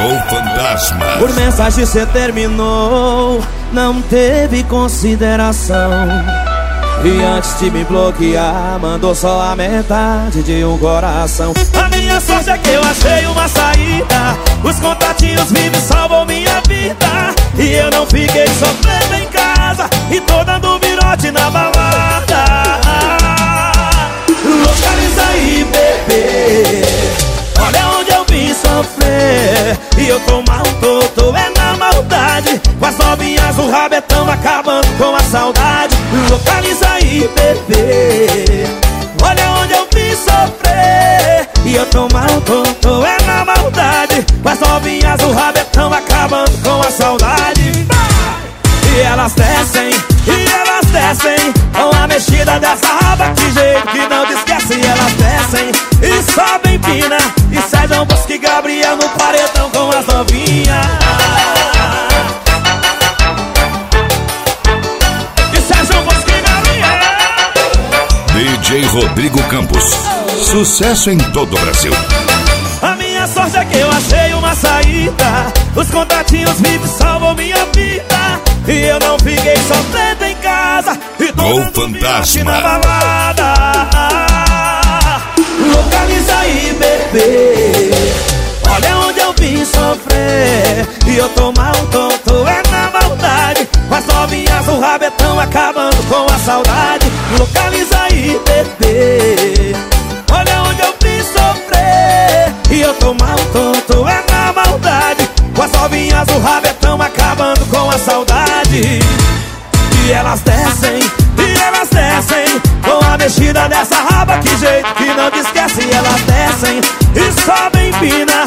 Gol Fantasma. Por mensagem cê terminou, não teve consideração. E antes de me bloquear, mandou só a metade de um coração. A minha sorte é que eu achei uma saída. Os contatinhos vivos salvam minha vida. E eu não fiquei sofrendo em casa e tô dando virote na balada. Localiza aí, bebê, olha onde eu vim sofrer. E eu tô mal, tô é na maldade. Com as novinhas no rabetão acabando com a saudade. Localiza aí, bebê, olha onde eu vim sofrer. E eu tô mal, tô é na maldade. Com as novinhas no rabetão acabando com a saudade. E elas descem, com a mexida dessa raba, que jeito que não te esquece. E elas descem e sobem pina, e Sérgio Bosco e Gabriel no paredão com as novinhas. E Sérgio Bosco e Gabriel. DJ Rodrigo Campos, sucesso em todo o Brasil. A minha sorte é que eu achei uma saída. Os contatinhos vivos salvam minha vida. E eu não fiquei sofrendo em casa e tô Gol Fantasma na balada. Localiza aí, bebê, olha onde eu vim sofrer. E eu tô mal, tô é na maldade. Com as novinhas no rabetão acabando com a saudade. Localiza aí, bebê, olha onde eu vim sofrer. E eu tô mal, tô é na maldade. Com as novinhas no rabetão acabando com a saudade. E elas descem, com a mexida dessa raba, que jeito que não te esquece. E elas descem e sobem pina,